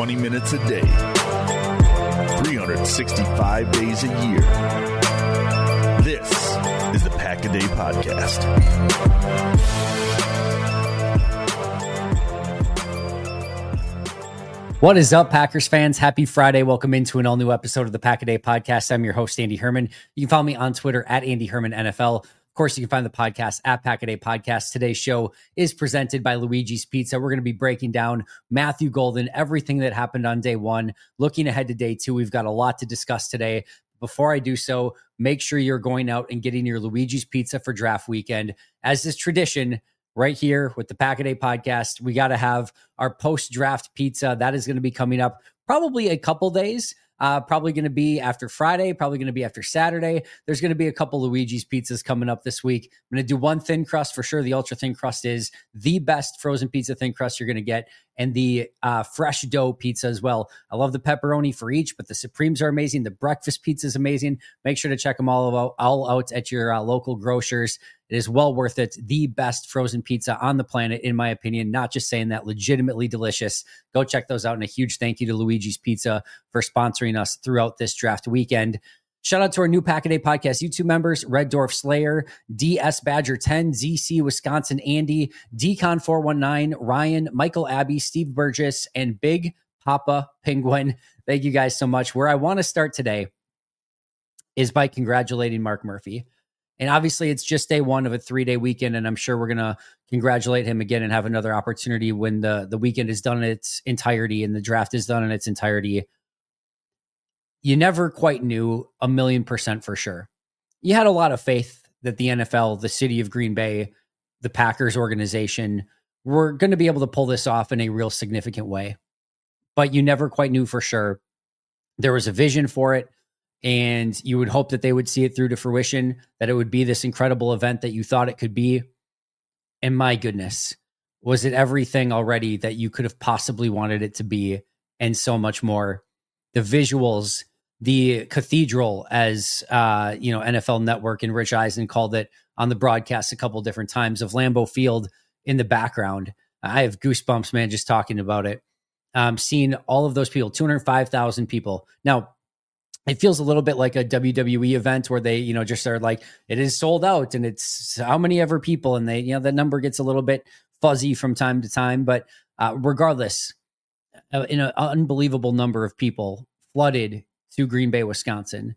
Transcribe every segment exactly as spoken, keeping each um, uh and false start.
twenty minutes a day, three hundred sixty-five days a year. This is the Pack a Day Podcast. What is up, Packers fans? Happy Friday. Welcome into an all-new episode of the Pack a Day Podcast. I'm your host, Andy Herman. You can follow me on Twitter at Andy Herman N F L. Of course, you can find the podcast at Pack a Day Podcast. Today's show is presented by Luigi's Pizza. We're going to be breaking down Matthew Golden, everything that happened on day one. Looking ahead to day two, we've got a lot to discuss today. Before I do so, make sure you're going out and getting your Luigi's Pizza for draft weekend. As is tradition, right here with the Pack a Day Podcast, we got to have our post-draft pizza. That is going to be coming up probably a couple days. Uh, probably going to be after Friday, probably going to be after Saturday. There's going to be a couple Luigi's pizzas coming up this week. I'm going to do one thin crust for sure. The ultra thin crust is the best frozen pizza thin crust you're going to get, and the uh, fresh dough pizza as well. I love the pepperoni for each, but the Supremes are amazing. The breakfast pizza is amazing. Make sure to check them all out, all out at your uh, local grocers. It is well worth it. The best frozen pizza on the planet, in my opinion. Not just saying that, legitimately delicious. Go check those out. And a huge thank you to Luigi's Pizza for sponsoring us throughout this draft weekend. Shout out to our new Pack a Day Podcast YouTube members: Red Dwarf Slayer, D S Badger ten, Z C Wisconsin Andy, Decon four one nine, Ryan, Michael Abbey, Steve Burgess, and Big Papa Penguin. Thank you guys so much. Where I want to start today is by congratulating Mark Murphy. And obviously, it's just day one of a three-day weekend, and I'm sure we're going to congratulate him again and have another opportunity when the, the weekend is done in its entirety and the draft is done in its entirety. You never quite knew a million percent for sure. You had a lot of faith that the N F L, the city of Green Bay, the Packers organization were going to be able to pull this off in a real significant way. But you never quite knew for sure. There was a vision for it, and you would hope that they would see it through to fruition, that it would be this incredible event that you thought it could be. And my goodness, was it everything already that you could have possibly wanted it to be, and so much more. The visuals, the cathedral, as uh, you know, N F L Network and Rich Eisen called it on the broadcast a couple different times, of Lambeau Field in the background. I have goosebumps, man, just talking about it. Um, seeing all of those people, two hundred five thousand people. Now, it feels a little bit like a W W E event where they, you know, just are like, it is sold out and it's how many ever people. And they, you know, that number gets a little bit fuzzy from time to time. But uh, regardless, uh, in an unbelievable number of people flooded to Green Bay, Wisconsin.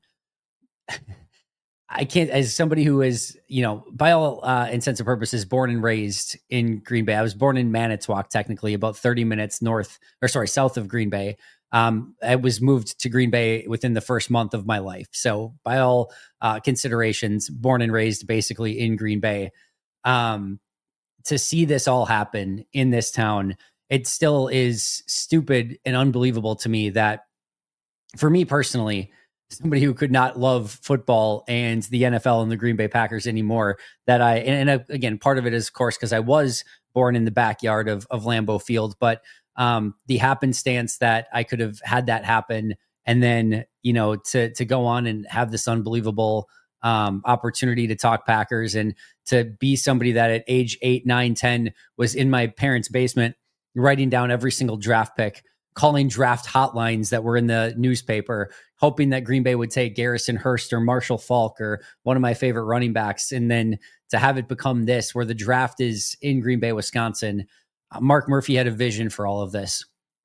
I can't, as somebody who is, you know, by all uh, intents and purposes, born and raised in Green Bay. I was born in Manitowoc, technically about thirty minutes north, or sorry, south of Green Bay. Um, I was moved to Green Bay within the first month of my life. So by all uh, considerations, born and raised basically in Green Bay. Um, to see this all happen in this town, it still is stupid and unbelievable to me that, for me personally, somebody who could not love football and the N F L and the Green Bay Packers anymore, that I, and, and again, part of it is, of course, because I was born in the backyard of, of Lambeau Field, but Um, the happenstance that I could have had that happen, and then, you know, to to go on and have this unbelievable um, opportunity to talk Packers, and to be somebody that at age eight, nine, ten was in my parents' basement writing down every single draft pick, calling draft hotlines that were in the newspaper, hoping that Green Bay would take Garrison Hurst or Marshall Faulk or one of my favorite running backs, and then to have it become this, where the draft is in Green Bay, Wisconsin. Mark Murphy had a vision for all of this.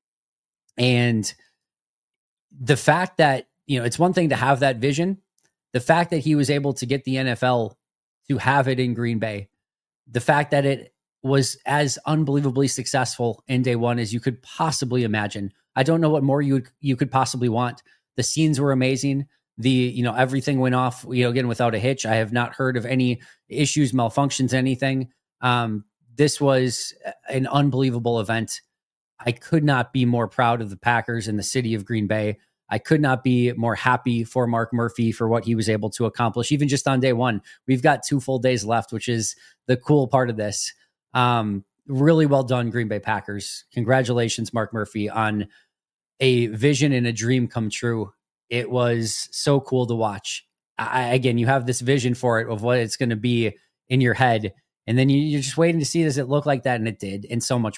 And the fact that, you know, it's one thing to have that vision. The fact that he was able to get the N F L to have it in Green Bay, the fact that it was as unbelievably successful in day one as you could possibly imagine. I don't know what more you you could possibly want. The scenes were amazing. The, you know, everything went off, you know, again, without a hitch. I have not heard of any issues, malfunctions, anything. Um, This was an unbelievable event. I could not be more proud of the Packers and the city of Green Bay. I could not be more happy for Mark Murphy for what he was able to accomplish, even just on day one. We've got two full days left, which is the cool part of this. Um, really well done, Green Bay Packers. Congratulations, Mark Murphy, on a vision and a dream come true. It was so cool to watch. I, again, you have this vision for it of what it's going to be in your head. And then you, you're just waiting to see, does it look like that? And it did, and so much more.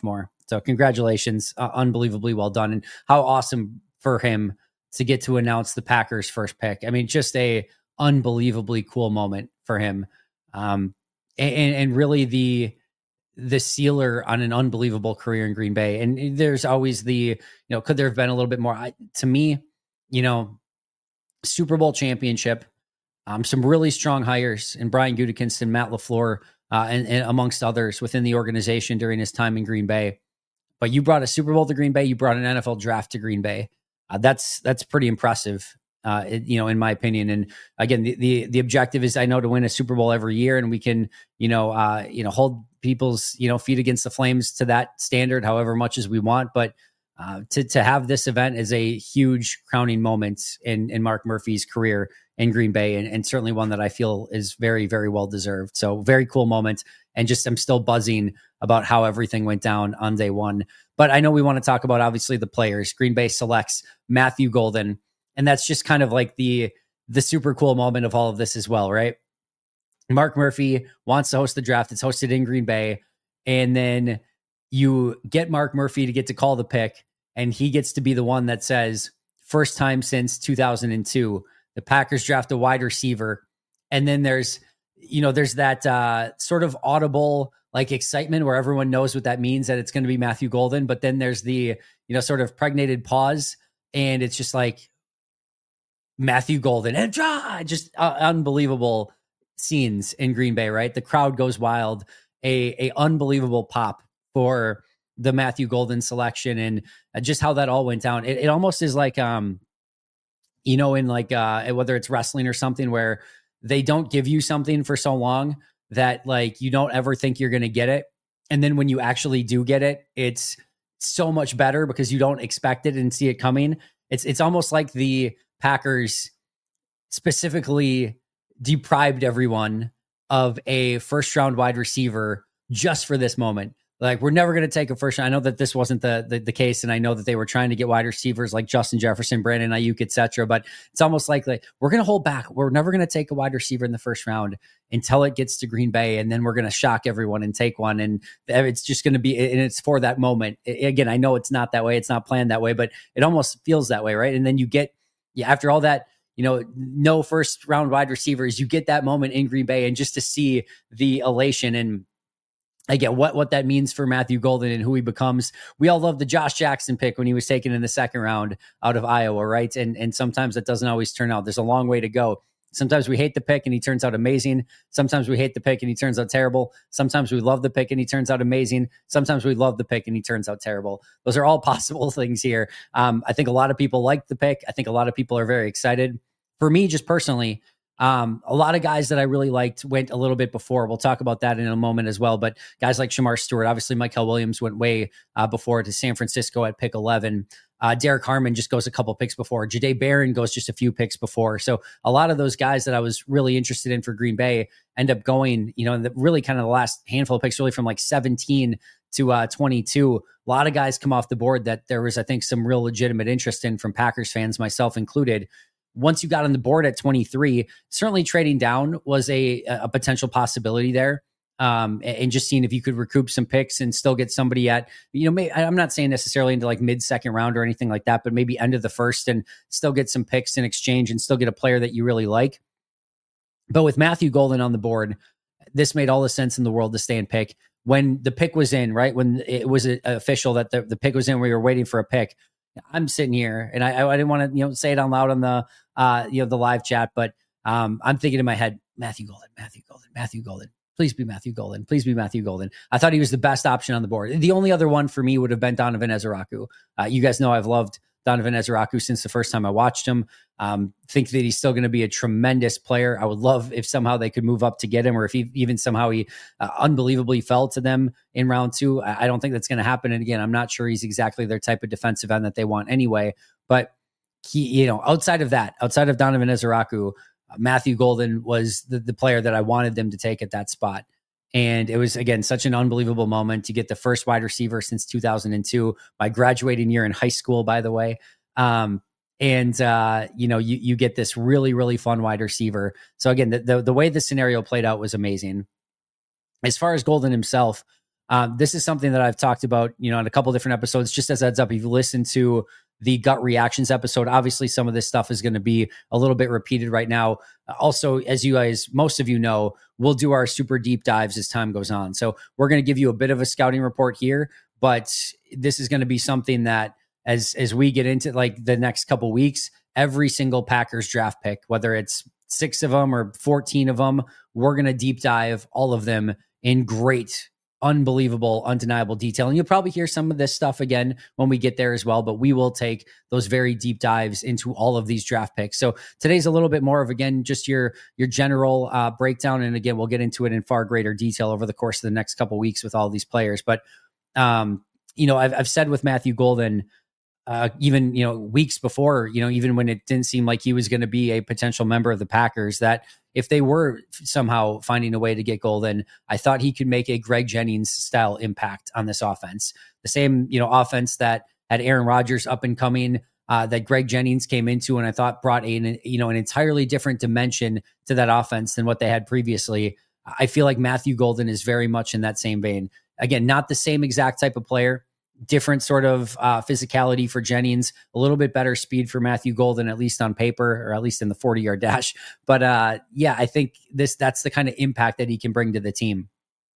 So congratulations, uh, unbelievably well done, and how awesome for him to get to announce the Packers' first pick. I mean, just a unbelievably cool moment for him, um, and, and really the the sealer on an unbelievable career in Green Bay. And there's always the, you know, could there have been a little bit more? I, to me, you know, Super Bowl championship, um, some really strong hires in Brian Gutekunst and Matt LaFleur, uh, and, and amongst others within the organization during his time in Green Bay. But you brought a Super Bowl to Green Bay. You brought an N F L draft to Green Bay. Uh, that's that's pretty impressive, uh, it, you know, in my opinion. And again, the, the the objective is, I know, to win a Super Bowl every year, and we can, you know, uh, you know, hold people's, you know, feet against the flames to that standard, however much as we want. But uh, to to have this event is a huge crowning moment in in Mark Murphy's career in Green Bay, and, and certainly one that I feel is very, very well deserved. So very cool moment. And just, I'm still buzzing about how everything went down on day one. But I know we want to talk about, obviously, the players. Green Bay selects Matthew Golden. And that's just kind of like the, the super cool moment of all of this as well, right? Mark Murphy wants to host the draft. It's hosted in Green Bay. And then you get Mark Murphy to get to call the pick. And he gets to be the one that says, first time since two thousand two, the Packers draft a wide receiver. And then there's, you know, there's that uh, sort of audible like excitement where everyone knows what that means, that it's going to be Matthew Golden. But then there's the, you know, sort of pregnated pause, and it's just like Matthew Golden and ah, just uh, unbelievable scenes in Green Bay, right? The crowd goes wild, a, a unbelievable pop for the Matthew Golden selection, and uh, just how that all went down. It, it almost is like, um, you know, in like uh, whether it's wrestling or something, where they don't give you something for so long that like you don't ever think you're going to get it. And then when you actually do get it, it's so much better because you don't expect it and see it coming. It's it's almost like the Packers specifically deprived everyone of a first round wide receiver just for this moment. Like, we're never going to take a first round. I know that this wasn't the, the the case, and I know that they were trying to get wide receivers like Justin Jefferson, Brandon Ayuk, et cetera. But it's almost like, like we're going to hold back. We're never going to take a wide receiver in the first round until it gets to Green Bay, and then we're going to shock everyone and take one. And it's just going to be, and it's for that moment. Again, I know it's not that way. It's not planned that way, but it almost feels that way, right? And then you get, yeah, after all that, you know, no first round wide receivers, you get that moment in Green Bay, and just to see the elation and I get what, what that means for Matthew Golden and who he becomes. We all love the Josh Jackson pick when he was taken in the second round out of Iowa, right? And and sometimes that doesn't always turn out. There's a long way to go. Sometimes we hate the pick and he turns out amazing. Sometimes we hate the pick and he turns out terrible. Sometimes we love the pick and he turns out amazing. Sometimes we love the pick and he turns out terrible. Those are all possible things here. Um, I think a lot of people like the pick. I think a lot of people are very excited. For me, just personally, Um, a lot of guys that I really liked went a little bit before. We'll talk about that in a moment as well. But guys like Shamar Stewart, obviously Mykal Williams went way uh, before to San Francisco at pick eleven. Uh, Derek Harmon just goes a couple picks before. Jahdae Barron goes just a few picks before. So a lot of those guys that I was really interested in for Green Bay end up going, you know, in the really kind of the last handful of picks, really from like seventeen to uh, twenty-two. A lot of guys come off the board that there was, I think, some real legitimate interest in from Packers fans, myself included. Once you got on the board at twenty-three, certainly trading down was a, a potential possibility there. Um, and just seeing if you could recoup some picks and still get somebody at, you know, may, I'm not saying necessarily into like mid second round or anything like that, but maybe end of the first and still get some picks in exchange and still get a player that you really like. But with Matthew Golden on the board, this made all the sense in the world to stay and pick. When the pick was in, right, when it was official that the, the pick was in, we were waiting for a pick. I'm sitting here and I, I didn't want to, you know, say it out loud on the, uh, you know, the live chat, but um, I'm thinking in my head, Matthew Golden, Matthew Golden, Matthew Golden. Please be Matthew Golden. Please be Matthew Golden. I thought he was the best option on the board. The only other one for me would have been Donovan Ezeraku. Uh, you guys know I've loved Donovan Ezeraku since the first time I watched him. Um, think that he's still going to be a tremendous player. I would love if somehow they could move up to get him, or if he, even somehow he uh, unbelievably fell to them in round two. I, I don't think that's going to happen. And again, I'm not sure he's exactly their type of defensive end that they want anyway. But he, you know, outside of that, outside of Donovan Ezeraku, uh, Matthew Golden was the, the player that I wanted them to take at that spot. And it was, again, such an unbelievable moment to get the first wide receiver since two thousand two, my graduating year in high school, by the way. Um, and, uh, you know, you, you get this really, really fun wide receiver. So again, the, the, the way the scenario played out was amazing. As far as Golden himself, Um, this is something that I've talked about, you know, in a couple different episodes. Just as a heads up, if you listen to the gut reactions episode, obviously some of this stuff is going to be a little bit repeated right now. Also, as you guys, most of you know, we'll do our super deep dives as time goes on. So we're going to give you a bit of a scouting report here, but this is going to be something that as, as we get into like the next couple weeks, every single Packers draft pick, whether it's six of them or fourteen of them, we're going to deep dive all of them in great, unbelievable, undeniable detail. And you'll probably hear some of this stuff again when we get there as well, but we will take those very deep dives into all of these draft picks. So today's a little bit more of, again, just your, your general uh, breakdown. And again, we'll get into it in far greater detail over the course of the next couple of weeks with all these players. But, um, you know, I've, I've said with Matthew Golden, Uh, even, you know, weeks before, you know, even when it didn't seem like he was going to be a potential member of the Packers, that if they were somehow finding a way to get Golden, I thought he could make a Greg Jennings style impact on this offense. The same, you know, offense that had Aaron Rodgers up and coming, uh, that Greg Jennings came into, and I thought brought a, you know, an entirely different dimension to that offense than what they had previously. I feel like Matthew Golden is very much in that same vein. Again, not the same exact type of player, different sort of uh, physicality for Jennings, a little bit better speed for Matthew Golden, at least on paper, or at least in the forty yard dash. But uh, yeah, I think this, that's the kind of impact that he can bring to the team.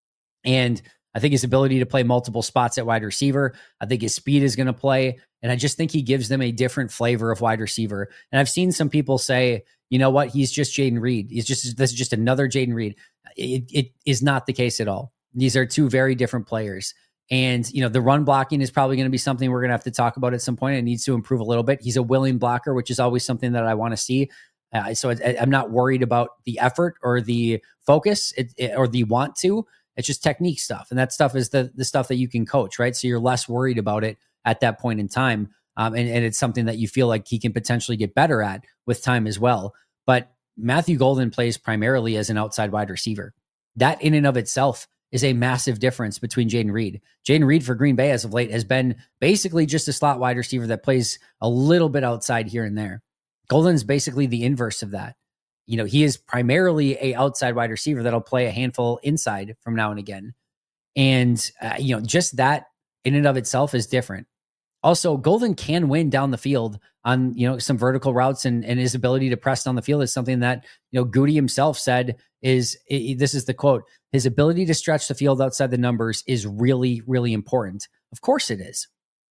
And I think his ability to play multiple spots at wide receiver, I think his speed is going to play. And I just think he gives them a different flavor of wide receiver. And I've seen some people say, you know what, he's just Jayden Reed. He's just, this is just another Jayden Reed. It, it is not the case at all. These are two very different players. And, you know, the run blocking is probably going to be something we're going to have to talk about at some point. It needs to improve a little bit. He's a willing blocker, which is always something that I want to see. Uh, so I, I'm not worried about the effort or the focus it, it, or the want to. It's just technique stuff. And that stuff is the, the stuff that you can coach, right? So you're less worried about it at that point in time. Um, and, and it's something that you feel like he can potentially get better at with time as well. But Matthew Golden plays primarily as an outside wide receiver. That in and of itself is a massive difference between Jayden Reed. Jayden Reed for Green Bay as of late has been basically just a slot wide receiver that plays a little bit outside here and there. Golden's basically the inverse of that. You know, he is primarily a outside wide receiver that'll play a handful inside from now and again. And, uh, you know, just that in and of itself is different. Also, Golden can win down the field on, you know, some vertical routes, and, and his ability to press down the field is something that, you know, Goody himself said is, it, this is the quote, his ability to stretch the field outside the numbers is really, really important. Of course it is.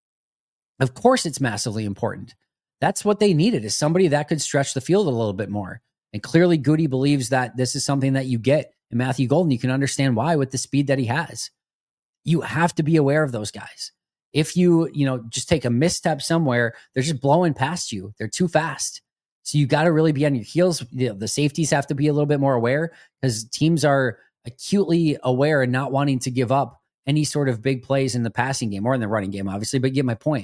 Of course it's massively important. That's what they needed, is somebody that could stretch the field a little bit more. And clearly Goody believes that this is something that you get in Matthew Golden. You can understand why with the speed that he has. You have to be aware of those guys. If you, you know, just take a misstep somewhere, they're just blowing past you. They're too fast. So you got to really be on your heels. You know, the safeties have to be a little bit more aware, because teams are acutely aware and not wanting to give up any sort of big plays in the passing game or in the running game, obviously, but you get my point.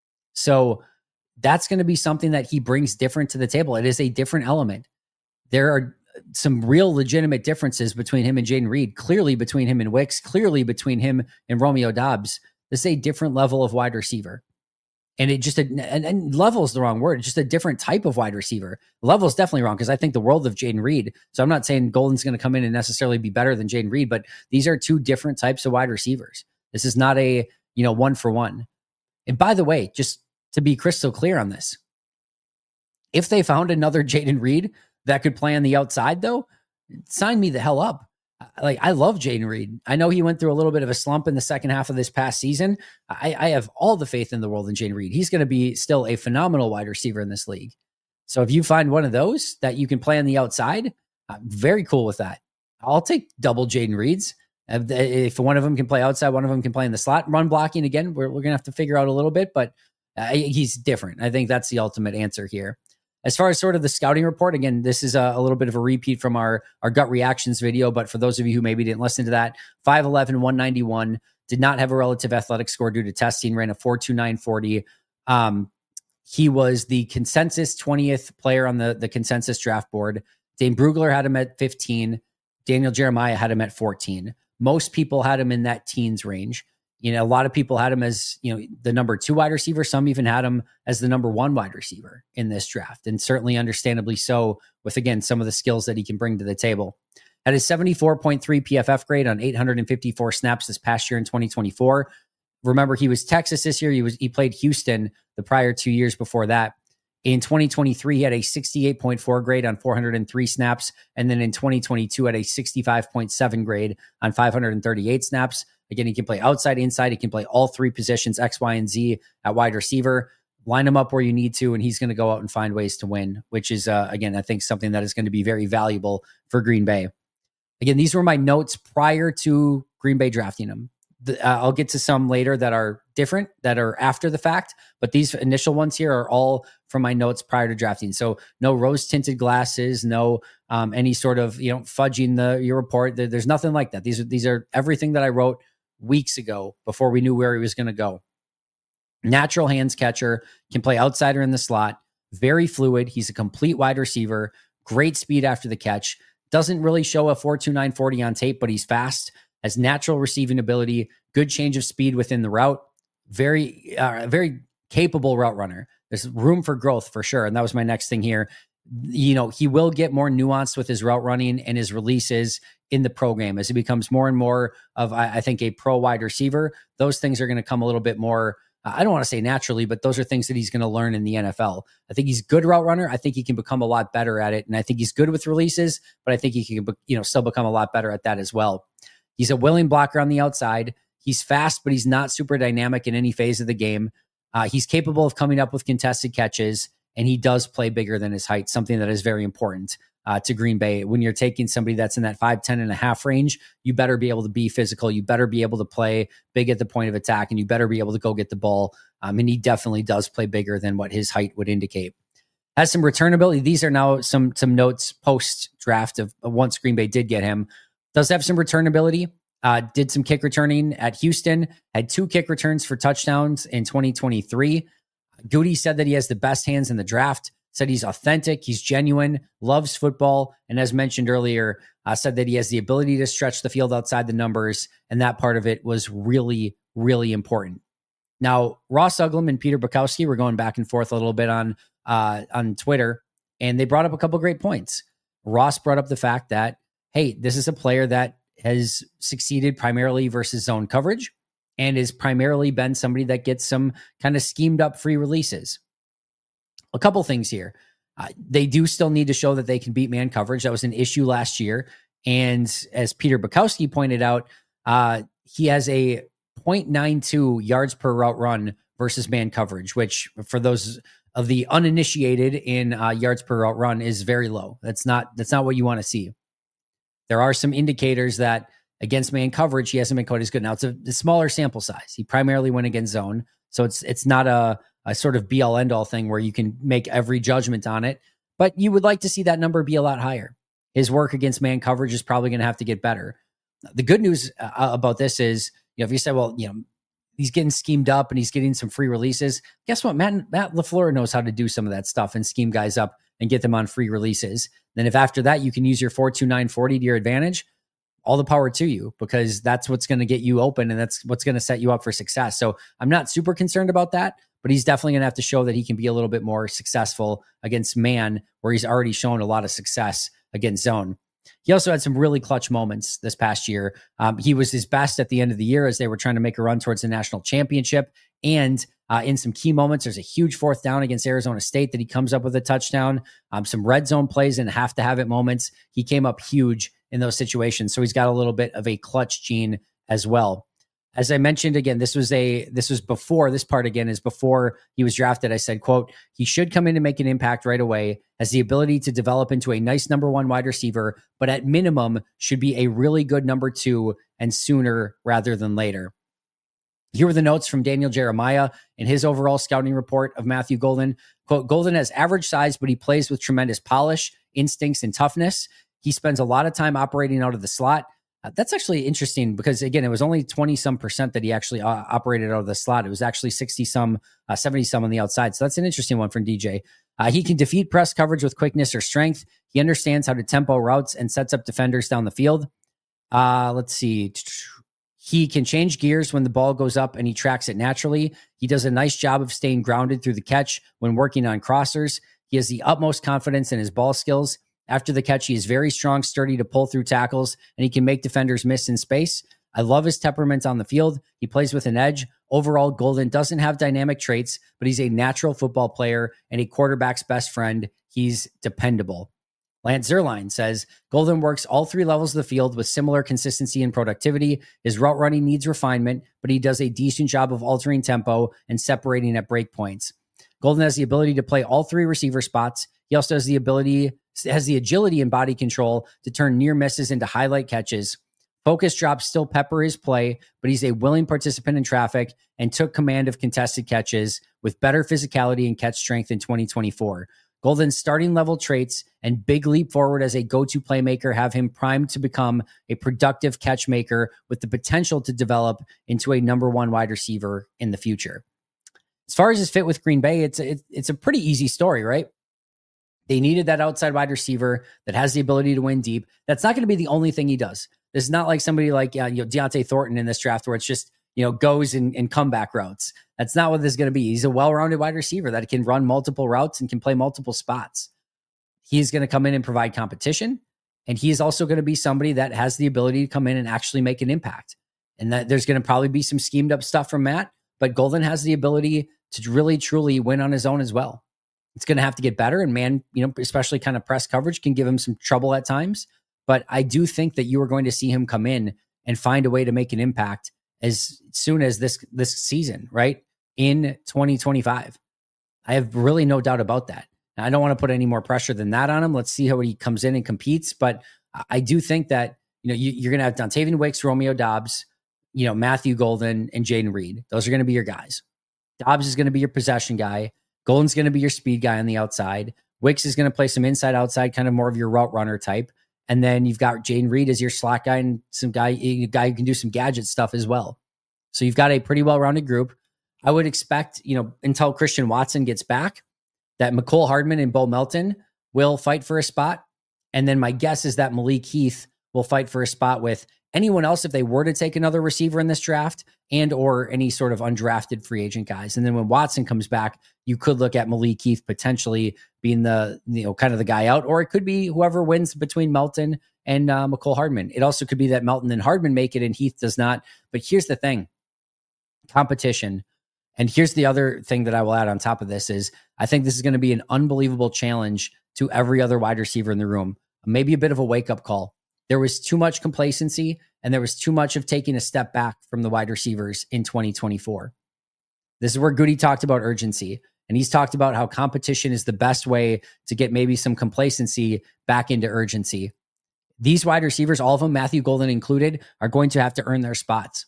So that's going to be something that he brings different to the table. It is a different element. There are some real legitimate differences between him and Jayden Reed, clearly between him and Wicks, clearly between him and Romeo Doubs. This is a different level of wide receiver. And it just, and, and level is the wrong word. It's just a different type of wide receiver. Level is definitely wrong, because I think the world of Jayden Reed. So I'm not saying Golden's going to come in and necessarily be better than Jayden Reed, but these are two different types of wide receivers. This is not a, you know, one for one. And by the way, just to be crystal clear on this, if they found another Jayden Reed that could play on the outside, though, sign me the hell up. Like, I love Jayden Reed. I know he went through a little bit of a slump in the second half of this past season. I, I have all the faith in the world in Jayden Reed. He's going to be still a phenomenal wide receiver in this league. So if you find one of those that you can play on the outside, I'm very cool with that. I'll take double Jayden Reeds. If one of them can play outside, one of them can play in the slot. Run blocking, again, we're, we're going to have to figure out a little bit, but uh, he's different. I think that's the ultimate answer here. As far as sort of the scouting report, again, this is a, a little bit of a repeat from our, our gut reactions video, but for those of you who maybe didn't listen to that, five eleven, one ninety-one, did not have a relative athletic score due to testing, ran a four two nine forty. Um, he was the consensus twentieth player on the, the consensus draft board. Dane Brugler had him at fifteen. Daniel Jeremiah had him at fourteen. Most people had him in that teens range. You know, a lot of people had him as, you know, the number two wide receiver. Some even had him as the number one wide receiver in this draft. And certainly understandably so, with, again, some of the skills that he can bring to the table. Had a seventy-four point three P F F grade on eight hundred fifty-four snaps this past year in twenty twenty-four. Remember, he was Texas this year. He was he played Houston the prior two years before that. In twenty twenty-three, he had a sixty-eight point four grade on four hundred three snaps. And then in twenty twenty-two, had a sixty-five point seven grade on five hundred thirty-eight snaps. Again, he can play outside, inside. He can play all three positions, X, Y, and Z at wide receiver. Line him up where you need to, and he's going to go out and find ways to win, which is, uh, again, I think something that is going to be very valuable for Green Bay. Again, these were my notes prior to Green Bay drafting him. The, uh, I'll get to some later that are different, that are after the fact, but these initial ones here are all from my notes prior to drafting. So no rose-tinted glasses, no um, any sort of, you know, fudging the your report. There, there's nothing like that. These are these are everything that I wrote weeks ago before we knew where he was going to go. Natural hands catcher, can play outsider in the slot, very fluid. He's a complete wide receiver, great speed after the catch. Doesn't really show a four two nine forty on tape, but he's fast, has natural receiving ability, good change of speed within the route, very, uh, very capable route runner. There's room for growth for sure. And that was my next thing here. You know, he will get more nuanced with his route running and his releases in the program as he becomes more and more of, I think, a pro wide receiver. Those things are going to come a little bit more, I don't want to say naturally, but those are things that he's going to learn in the N F L. I think he's a good route runner. I think he can become a lot better at it. And I think he's good with releases, but I think he can, you know, still become a lot better at that as well. He's a willing blocker on the outside. He's fast, but he's not super dynamic in any phase of the game. Uh, he's capable of coming up with contested catches, and he does play bigger than his height, something that is very important uh, to Green Bay. When you're taking somebody that's in that five ten and a half range, you better be able to be physical. You better be able to play big at the point of attack, and you better be able to go get the ball. Um, and he definitely does play bigger than what his height would indicate. Has some return ability. These are now some, some notes post-draft of, of once Green Bay did get him. Does have some return ability. Uh, did some kick returning at Houston. Had two kick returns for touchdowns in twenty twenty-three. Goody said that he has the best hands in the draft. Said he's authentic, he's genuine, loves football, and as mentioned earlier, uh, said that he has the ability to stretch the field outside the numbers, and that part of it was really, really important. Now, Ross Uglem and Peter Bukowski were going back and forth a little bit on uh, on Twitter, and they brought up a couple great points. Ross brought up the fact that, hey, this is a player that has succeeded primarily versus zone coverage and is primarily been somebody that gets some kind of schemed up free releases. A couple things here. Uh, they do still need to show that they can beat man coverage. That was an issue last year. And as Peter Bukowski pointed out, uh, he has a zero point nine two yards per route run versus man coverage, which for those of the uninitiated in uh, yards per route run is very low. That's not, that's not what you want to see. There are some indicators that against man coverage, he hasn't been quite as good. Now, it's a, a smaller sample size. He primarily went against zone. So it's it's not a, a sort of be-all, end-all thing where you can make every judgment on it. But you would like to see that number be a lot higher. His work against man coverage is probably going to have to get better. The good news uh, about this is, you know, if you say, well, you know, he's getting schemed up and he's getting some free releases, guess what? Matt, Matt LaFleur knows how to do some of that stuff and scheme guys up and get them on free releases. Then if after that you can use your four two nine forty to your advantage, all the power to you, because that's what's going to get you open and that's what's going to set you up for success. So I'm not super concerned about that, but he's definitely going to have to show that he can be a little bit more successful against man, where he's already shown a lot of success against zone. He also had some really clutch moments this past year. Um, he was his best at the end of the year as they were trying to make a run towards the national championship. And uh, in some key moments, there's a huge fourth down against Arizona State that he comes up with a touchdown. Um, some red zone plays and have to have it moments. He came up huge in those situations. So he's got a little bit of a clutch gene as well. As I mentioned, again, this was a, this was before, this part again is before he was drafted. I said, quote, he should come in and make an impact right away, has the ability to develop into a nice number one wide receiver, but at minimum should be a really good number two and sooner rather than later. Here were the notes from Daniel Jeremiah in his overall scouting report of Matthew Golden. Quote, Golden has average size, but he plays with tremendous polish, instincts, and toughness. He spends a lot of time operating out of the slot. Uh, that's actually interesting because, again, it was only twenty some percent that he actually uh, operated out of the slot. It was actually sixty some, uh, seventy some on the outside. So that's an interesting one from D J. Uh, he can defeat press coverage with quickness or strength. He understands how to tempo routes and sets up defenders down the field. Uh, let's see. He can change gears when the ball goes up and he tracks it naturally. He does a nice job of staying grounded through the catch when working on crossers. He has the utmost confidence in his ball skills. After the catch, he is very strong, sturdy to pull through tackles, and he can make defenders miss in space. I love his temperament on the field. He plays with an edge. Overall, Golden doesn't have dynamic traits, but he's a natural football player and a quarterback's best friend. He's dependable. Lance Zierlein says, Golden works all three levels of the field with similar consistency and productivity. His route running needs refinement, but he does a decent job of altering tempo and separating at break points. Golden has the ability to play all three receiver spots. He also has the ability, has the agility and body control to turn near misses into highlight catches. Focus drops still pepper his play, but he's a willing participant in traffic and took command of contested catches with better physicality and catch strength in twenty twenty-four. Golden's starting level traits and big leap forward as a go-to playmaker have him primed to become a productive catch maker with the potential to develop into a number one wide receiver in the future. As far as his fit with Green Bay, it's a, it's a pretty easy story, right? They needed that outside wide receiver that has the ability to win deep. That's not going to be the only thing he does. This is not like somebody like uh, you know Deontay Thornton in this draft where it's just you know goes in, in comeback routes. That's not what this is going to be. He's a well-rounded wide receiver that can run multiple routes and can play multiple spots. He's going to come in and provide competition, and he is also going to be somebody that has the ability to come in and actually make an impact. And that there's going to probably be some schemed up stuff from Matt, but Golden has the ability to really truly win on his own as well. It's going to have to get better, and man, you know, especially kind of press coverage can give him some trouble at times. But I do think that you are going to see him come in and find a way to make an impact as soon as this this season, right? In twenty twenty-five. I have really no doubt about that. Now, I don't want to put any more pressure than that on him. Let's see how he comes in and competes. But I do think that, you know, you, you're going to have Dontavian Wicks, Romeo Doubs, you know, Matthew Golden, and Jaden Reed. Those are going to be your guys. Doubs is going to be your possession guy. Golden's going to be your speed guy on the outside. Wicks is going to play some inside outside, kind of more of your route runner type. And then you've got Jaden Reed as your slot guy and some guy, a guy who can do some gadget stuff as well. So you've got a pretty well-rounded group. I would expect, you know, until Christian Watson gets back, that Mecole Hardman and Bo Melton will fight for a spot. And then my guess is that Malik Heath will fight for a spot with anyone else if they were to take another receiver in this draft and or any sort of undrafted free agent guys. And then when Watson comes back, you could look at Malik Heath potentially being the, you know, kind of the guy out, or it could be whoever wins between Melton and uh, Mecole Hardman. It also could be that Melton and Hardman make it and Heath does not. But here's the thing, competition. And here's the other thing that I will add on top of this is I think this is going to be an unbelievable challenge to every other wide receiver in the room. Maybe a bit of a wake-up call. There was too much complacency and there was too much of taking a step back from the wide receivers in twenty twenty-four. This is where Goody talked about urgency. And he's talked about how competition is the best way to get maybe some complacency back into urgency. These wide receivers, all of them, Matthew Golden included, are going to have to earn their spots.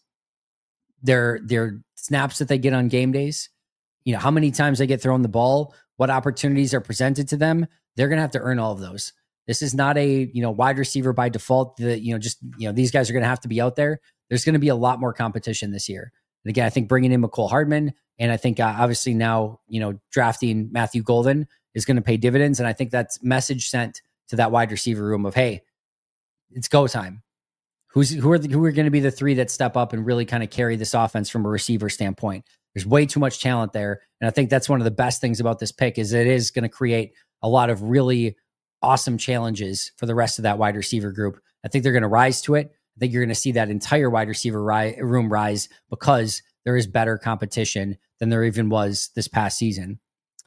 Their, their snaps that they get on game days, you know, how many times they get thrown the ball, what opportunities are presented to them, they're going to have to earn all of those. This is not a, you know, wide receiver by default that, you know, just, you know, these guys are going to have to be out there. There's going to be a lot more competition this year. And again, I think bringing in Mecole Hardman, and I think uh, obviously now, you know, drafting Matthew Golden is going to pay dividends. And I think that's message sent to that wide receiver room of, hey, it's go time. Who's who are the, who are going to be the three that step up and really kind of carry this offense from a receiver standpoint? There's way too much talent there, and I think that's one of the best things about this pick is it is going to create a lot of really awesome challenges for the rest of that wide receiver group. I think they're going to rise to it. I think you're going to see that entire wide receiver ri- room rise because there is better competition than there even was this past season.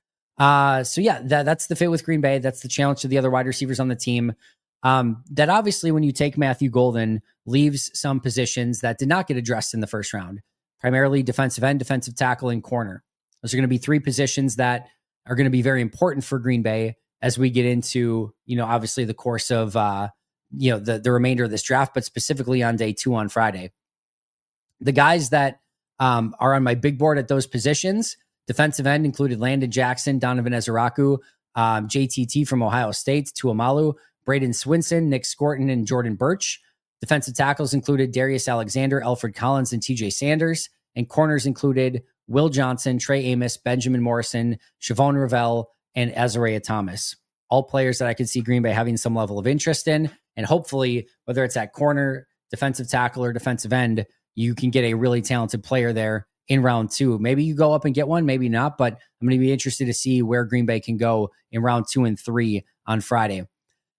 Uh, so yeah, that, that's the fit with Green Bay. That's the challenge to the other wide receivers on the team. Um, that obviously when you take Matthew Golden leaves some positions that did not get addressed in the first round, primarily defensive end, defensive tackle, and corner. Those are going to be three positions that are going to be very important for Green Bay as we get into, you know, obviously the course of, uh, you know, the, the remainder of this draft, but specifically on day two on Friday. The guys that um, are on my big board at those positions, defensive end included Landon Jackson, Donovan Ezeraku, um, J T T from Ohio State, Tuamalu, Braden Swinson, Nick Scorton, and Jordan Birch. Defensive tackles included Darius Alexander, Alfred Collins, and T J Sanders. And corners included Will Johnson, Trey Amos, Benjamin Morrison, Shavon Ravel, and Azariah Thomas. All players that I could see Green Bay having some level of interest in. And hopefully, whether it's at corner, defensive tackle, or defensive end, you can get a really talented player there in round two. Maybe you go up and get one, maybe not, but I'm going to be interested to see where Green Bay can go in round two and three on Friday.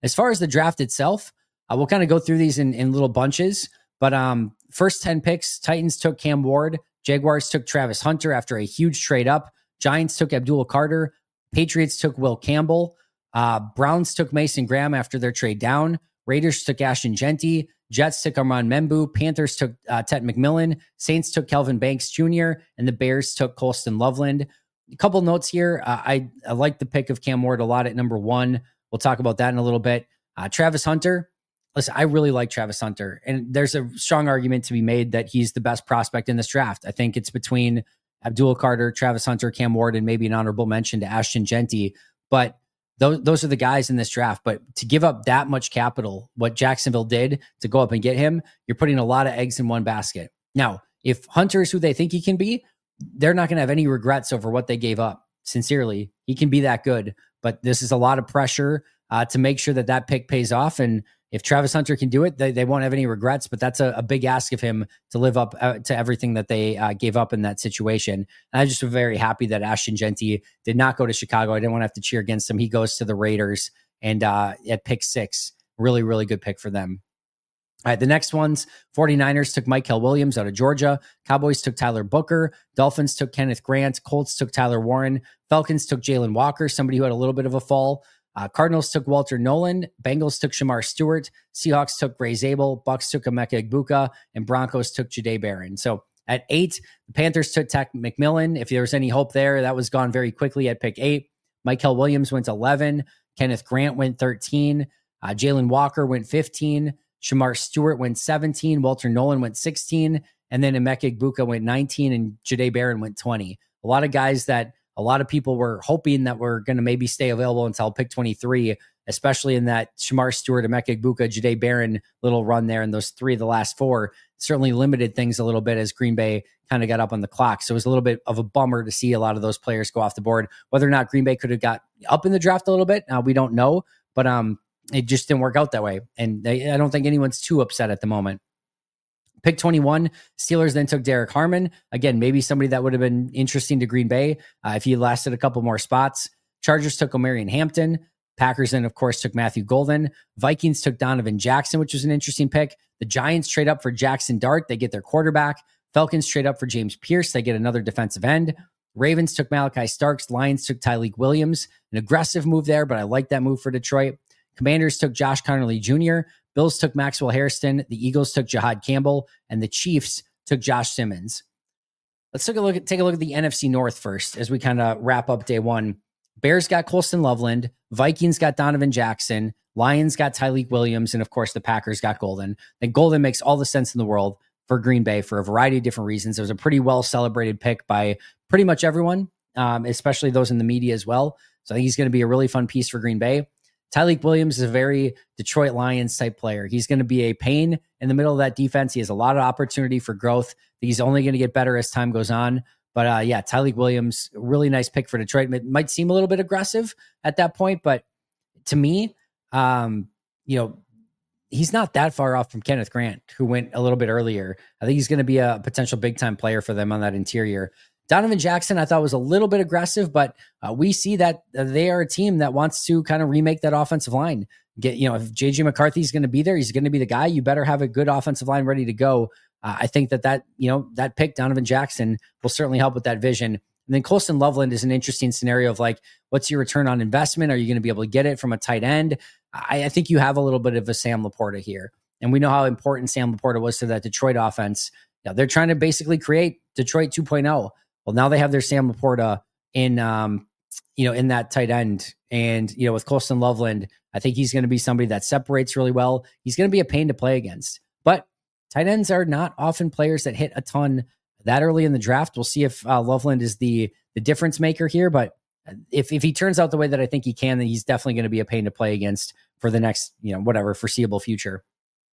As far as the draft itself, uh, we'll kind of go through these in, in little bunches. But um, first ten picks, Titans took Cam Ward. Jaguars took Travis Hunter after a huge trade up. Giants took Abdul Carter. Patriots took Will Campbell. Uh, Browns took Mason Graham after their trade down. Raiders took Ashton Genty. Jets took Armand Membu. Panthers took uh, Tet McMillan. Saints took Kelvin Banks Junior And the Bears took Colston Loveland. A couple notes here. Uh, I, I like the pick of Cam Ward a lot at number one. We'll talk about that in a little bit. Uh, Travis Hunter. Listen, I really like Travis Hunter. And there's a strong argument to be made that he's the best prospect in this draft. I think it's between Abdul Carter, Travis Hunter, Cam Ward, and maybe an honorable mention to Ashton Genty. But those, those are the guys in this draft. But to give up that much capital, what Jacksonville did to go up and get him, you're putting a lot of eggs in one basket. Now, if Hunter is who they think he can be, they're not going to have any regrets over what they gave up. Sincerely, he can be that good. But this is a lot of pressure uh, to make sure that that pick pays off. And if Travis Hunter can do it, they, they won't have any regrets, but that's a, a big ask of him to live up uh, to everything that they uh, gave up in that situation. And I'm just very happy that Ashton Genty did not go to Chicago. I didn't want to have to cheer against him. He goes to the Raiders and uh, at pick six, really, really good pick for them. All right, the next ones, 49ers took Michael Williams out of Georgia. Cowboys took Tyler Booker. Dolphins took Kenneth Grant. Colts took Tyler Warren. Falcons took Jalen Walker, somebody who had a little bit of a fall. Uh, Cardinals took Walter Nolan. Bengals took Shamar Stewart. Seahawks took Ray Zabel. Bucks took Emeka Egbuka. And Broncos took Jahdae Barron. So at eight, the Panthers took Tet McMillan. If there was any hope there, that was gone very quickly at pick eight. Michael Williams went eleven. Kenneth Grant went thirteen. Uh, Jalen Walker went fifteen. Shamar Stewart went seventeen. Walter Nolan went sixteen. And then Emeka Egbuka went nineteen. And Jahdae Barron went twenty. A lot of guys that a lot of people were hoping that were going to maybe stay available until pick twenty-three, especially in that Shamar Stewart, Emeka Egbuka, Jahdae Barron little run there. And those three of the last four certainly limited things a little bit as Green Bay kind of got up on the clock. So it was a little bit of a bummer to see a lot of those players go off the board. Whether or not Green Bay could have got up in the draft a little bit, uh, we don't know. But um, it just didn't work out that way. And they, I don't think anyone's too upset at the moment. Pick twenty-one, Steelers then took Derek Harmon. Again, maybe somebody that would have been interesting to Green Bay uh, if he lasted a couple more spots. Chargers took Omarion Hampton. Packers then, of course, took Matthew Golden. Vikings took Donovan Jackson, which was an interesting pick. The Giants trade up for Jackson Dart. They get their quarterback. Falcons trade up for James Pierce. They get another defensive end. Ravens took Malachi Starks. Lions took Tyleik Williams. An aggressive move there, but I like that move for Detroit. Commanders took Josh Connerly Junior Bills took Maxwell Hairston. The Eagles took Jahad Campbell. And the Chiefs took Josh Simmons. Let's take a look at, take a look at the N F C North first as we kind of wrap up day one. Bears got Colston Loveland. Vikings got Donovan Jackson. Lions got Tyleik Williams. And, of course, the Packers got Golden. And Golden makes all the sense in the world for Green Bay for a variety of different reasons. It was a pretty well-celebrated pick by pretty much everyone, um, especially those in the media as well. So I think he's going to be a really fun piece for Green Bay. Tyleik Williams is a very Detroit Lions type player. He's going to be a pain in the middle of that defense. He has a lot of opportunity for growth. He's only going to get better as time goes on. But uh, yeah, Tyleik Williams, really nice pick for Detroit. It might seem a little bit aggressive at that point, but to me, um, you know, he's not that far off from Kenneth Grant, who went a little bit earlier. I think he's going to be a potential big time player for them on that interior. Donovan Jackson, I thought was a little bit aggressive, but uh, we see that they are a team that wants to kind of remake that offensive line. Get, you know, if J J McCarthy is going to be there, he's going to be the guy. You better have a good offensive line ready to go. Uh, I think that that, you know, that pick, Donovan Jackson, will certainly help with that vision. And then Colston Loveland is an interesting scenario of like, what's your return on investment? Are you going to be able to get it from a tight end? I, I think you have a little bit of a Sam Laporta here. And we know how important Sam Laporta was to that Detroit offense. Now, they're trying to basically create Detroit two point oh. Well, now they have their Sam Laporta in, um, you know, in that tight end. And, you know, with Colston Loveland, I think he's going to be somebody that separates really well. He's going to be a pain to play against. But tight ends are not often players that hit a ton that early in the draft. We'll see if uh, Loveland is the the difference maker here. But if if he turns out the way that I think he can, then he's definitely going to be a pain to play against for the next, you know, whatever foreseeable future.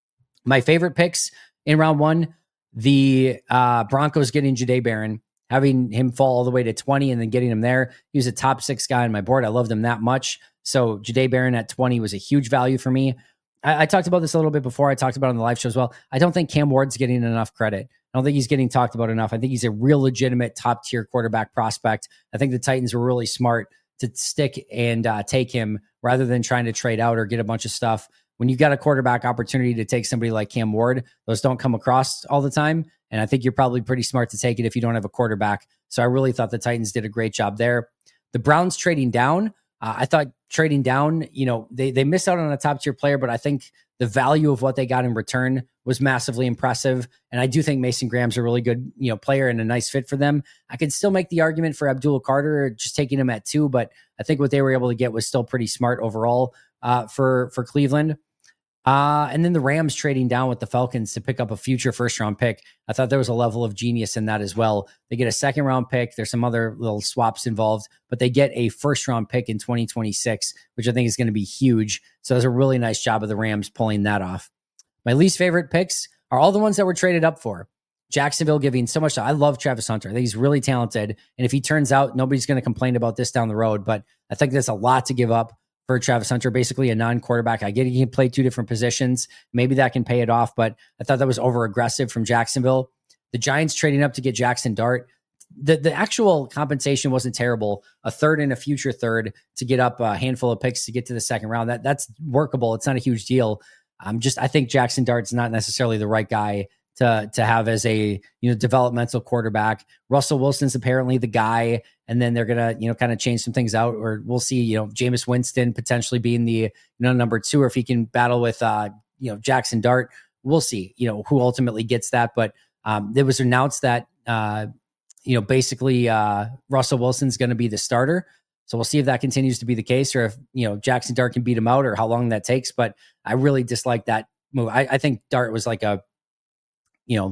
My favorite picks in round one, the uh, Broncos getting Jahdae Barron, having him fall all the way to twenty and then getting him there. He was a top six guy on my board. I loved him that much. So Jahdae Barron at twenty was a huge value for me. I, I talked about this a little bit before. I talked about it on the live show as well. I don't think Cam Ward's getting enough credit. I don't think he's getting talked about enough. I think he's a real legitimate top tier quarterback prospect. I think the Titans were really smart to stick and uh, take him rather than trying to trade out or get a bunch of stuff. When you got a quarterback opportunity to take somebody like Cam Ward, those don't come across all the time. And I think you're probably pretty smart to take it if you don't have a quarterback. So I really thought the Titans did a great job there. The Browns trading down, uh, I thought trading down, you know, they they missed out on a top tier player, but I think the value of what they got in return was massively impressive. And I do think Mason Graham's a really good, you know, player and a nice fit for them. I could still make the argument for Abdul Carter, just taking him at two, but I think what they were able to get was still pretty smart overall uh, for, for Cleveland. Uh, and then the Rams trading down with the Falcons to pick up a future first round pick. I thought there was a level of genius in that as well. They get a second round pick. There's some other little swaps involved, but they get a first round pick in twenty twenty-six, which I think is going to be huge. So there's a really nice job of the Rams pulling that off. My least favorite picks are all the ones that were traded up for. Jacksonville giving so much. I love Travis Hunter. I think he's really talented. And if he turns out, nobody's going to complain about this down the road, but I think that's a lot to give up for Travis Hunter, basically a non-quarterback. I get he can play two different positions. Maybe that can pay it off, but I thought that was over-aggressive from Jacksonville. The Giants trading up to get Jackson Dart. The, the actual compensation wasn't terrible. A third and a future third to get up a handful of picks to get to the second round. That That's workable. It's not a huge deal. Um, just I think Jackson Dart's not necessarily the right guy to to have as a, you know, developmental quarterback. Russell Wilson's apparently the guy, and then they're gonna, you know, kind of change some things out, or we'll see, you know, Jameis Winston potentially being the, you know, number two, or if he can battle with uh, you know, Jackson Dart. We'll see, you know, who ultimately gets that. But um, it was announced that uh, you know, basically uh, Russell Wilson's going to be the starter. So we'll see if that continues to be the case, or if, you know, Jackson Dart can beat him out, or how long that takes. But I really dislike that move. I, I think Dart was like a, you know,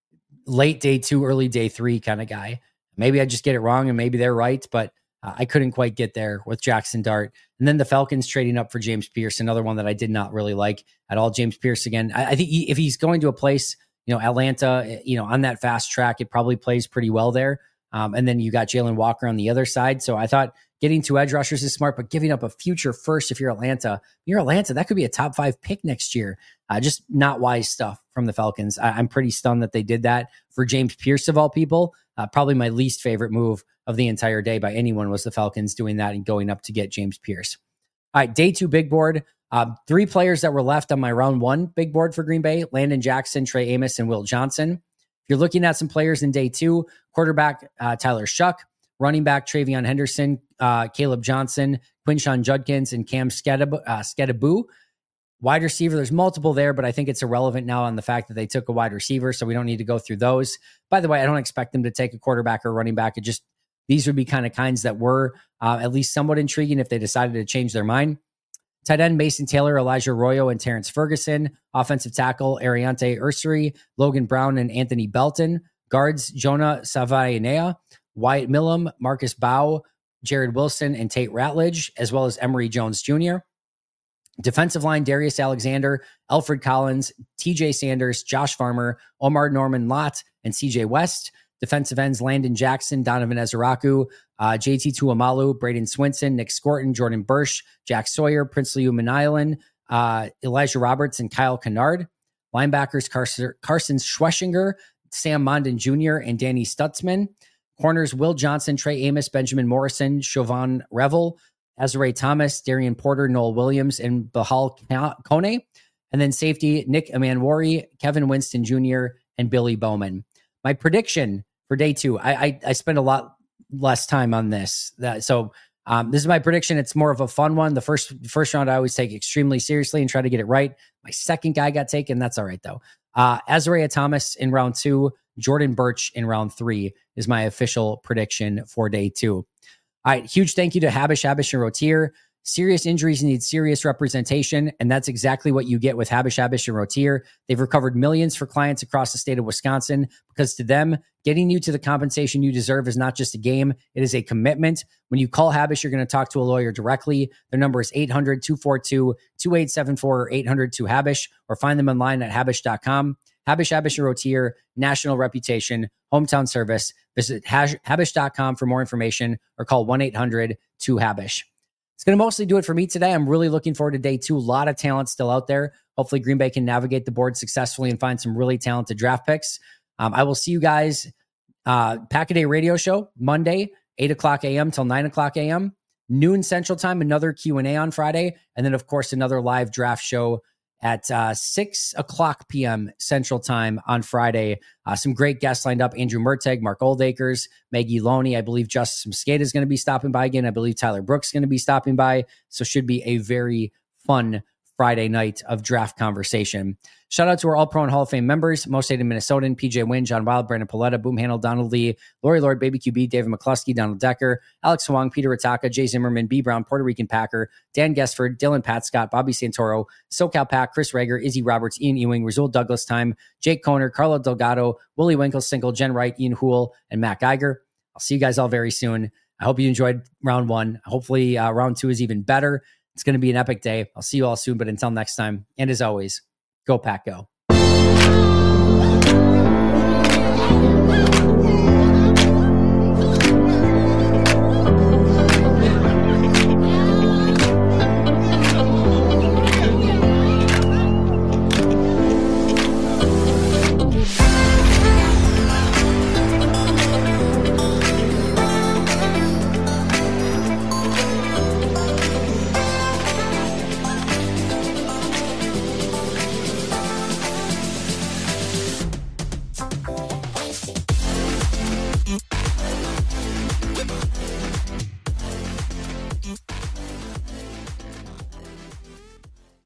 late day two, early day three kind of guy. Maybe I just get it wrong and maybe they're right, but uh, I couldn't quite get there with Jackson Dart. And then the Falcons trading up for James Pierce, another one that I did not really like at all. James Pierce, again, I, I think he, if he's going to a place, you know, Atlanta, you know, on that fast track, it probably plays pretty well there. Um, and then you got Jalen Walker on the other side. So I thought getting two edge rushers is smart, but giving up a future first, if you're Atlanta, you're Atlanta, that could be a top five pick next year. Uh, just not wise stuff from the Falcons. I, I'm pretty stunned that they did that for James Pierce of all people. Uh, probably my least favorite move of the entire day by anyone was the Falcons doing that and going up to get James Pierce. All right, day two big board. Uh, three players that were left on my round one big board for Green Bay: Landon Jackson, Trey Amos, and Will Johnson. If you're looking at some players in day two, quarterback uh, Tyler Shuck, running back Travion Henderson, uh, Caleb Johnson, Quinshon Judkins, and Cam Sketabu, uh, Sketabu. Wide receiver, there's multiple there, but I think it's irrelevant now on the fact that they took a wide receiver, so we don't need to go through those. By the way, I don't expect them to take a quarterback or running back. It just, these would be kind of kinds that were uh, at least somewhat intriguing if they decided to change their mind. Tight end Mason Taylor, Elijah Arroyo, and Terrence Ferguson. Offensive tackle Ariante Ursary, Logan Brown, and Anthony Belton. Guards Jonah Savainea, Wyatt Millam, Marcus Bow, Jared Wilson, and Tate Ratledge, as well as Emory Jones Junior Defensive line Darius Alexander, Alfred Collins, T J Sanders, Josh Farmer, Omar Norman Lott, and C J West. Defensive ends Landon Jackson, Donovan Ezeraku, uh, J T Tuamalu, Braden Swinson, Nick Scorton, Jordan Bursch, Jack Sawyer, Princely Umanailan, uh, Elijah Roberts, and Kyle Kennard. Linebackers Carson, Carson Schweschinger, Sam Mondin Junior, and Danny Stutzman. Corners Will Johnson, Trey Amos, Benjamin Morrison, Chauvin Revel, Azrae Thomas, Darian Porter, Noel Williams, and Bahal Kone. And then safety Nick Amanwari, Kevin Winston Junior, and Billy Bowman. My prediction for day two, I I, I spent a lot less time on this. That, so um, this is my prediction. It's more of a fun one. The first first round I always take extremely seriously and try to get it right. My second guy got taken. That's all right, though. Uh, Azrae Thomas in round two, Jordan Burch in round three is my official prediction for day two. All right, huge thank you to Habish, Habish, and Rotier. Serious injuries need serious representation, and that's exactly what you get with Habish, Habish, and Rotier. They've recovered millions for clients across the state of Wisconsin because to them, getting you to the compensation you deserve is not just a game, it is a commitment. When you call Habish, you're going to talk to a lawyer directly. Their number is eight hundred, two four two, two eight seven four or eight hundred two Habish, or find them online at habish dot com. Habish, Habish, and Rotier, national reputation, hometown service. Visit habish dot com for more information or call one eight hundred two Habish. It's going to mostly do it for me today. I'm really looking forward to day two. A lot of talent still out there. Hopefully Green Bay can navigate the board successfully and find some really talented draft picks. Um, I will see you guys uh, Pack-A-Day radio show Monday, eight o'clock a.m. till nine o'clock a.m. noon Central Time, another Q and A on Friday. And then, of course, another live draft show at uh, six o'clock p.m. Central Time on Friday. Uh, some great guests lined up. Andrew Merteg, Mark Oldacres, Maggie Loney. I believe Justice Mosqueda is going to be stopping by again. I believe Tyler Brooks is going to be stopping by. So should be a very fun Friday night of draft conversation. Shout out to our All-Pro and Hall of Fame members, Most Hated Minnesotan, P J Wynn, John Wild, Brandon Paletta, Boom Handle, Donald Lee, Lori Lord, Baby Q B, David McCluskey, Donald Decker, Alex Wong, Peter Ataka, Jay Zimmerman, B Brown, Puerto Rican Packer, Dan Guestford, Dylan Pat Scott, Bobby Santoro, SoCal Pack, Chris Rager, Izzy Roberts, Ian Ewing, Razul Douglas Time, Jake Koner, Carlo Delgado, Willie Winkle, Single, Jen Wright, Ian Hool, and Matt Geiger. I'll see you guys all very soon. I hope you enjoyed round one. Hopefully uh, round two is even better. It's going to be an epic day. I'll see you all soon, but until next time, and as always, go Pack Go.